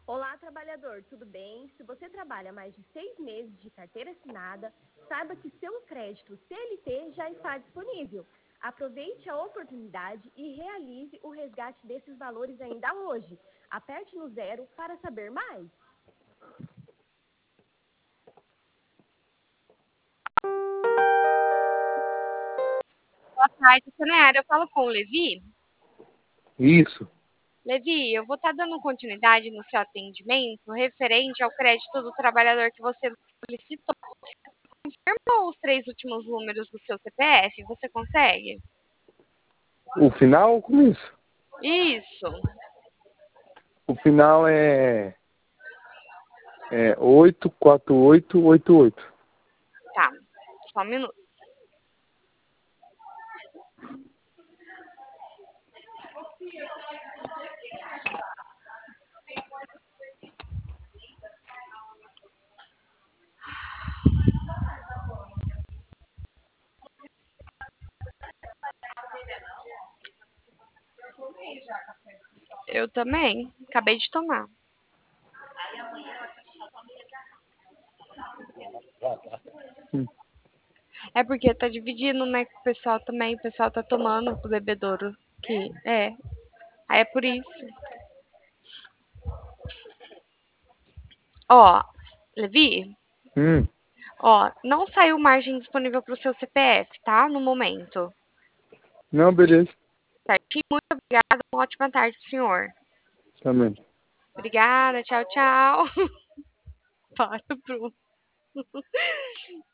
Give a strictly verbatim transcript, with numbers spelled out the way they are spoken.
Olá, trabalhador, tudo bem? Se você trabalha mais de seis meses de carteira assinada, saiba que seu crédito C L T já está disponível. Aproveite a oportunidade e realize o resgate desses valores ainda hoje. Aperte no zero para saber mais. Boa tarde, Sanera. Eu falo com o Levi. Isso. Levi, eu vou estar dando continuidade no seu atendimento referente ao crédito do trabalhador que você solicitou. Confirma os três últimos números do seu C P F, você consegue? O final ou o começo? Isso. O final é, é oito quatro oito oito oito. Tá, só um minuto. Eu também. Acabei de tomar. Hum. É porque tá dividindo, né, com o pessoal também. O pessoal tá tomando do bebedouro. Que é. Aí é por isso. Ó, Levi, Hum. ó, não saiu margem disponível pro seu C P F, tá? No momento. Não, beleza. Certinho, muito obrigada. Uma ótima tarde, senhor. Também. Obrigada, tchau, tchau. Para, Bruno.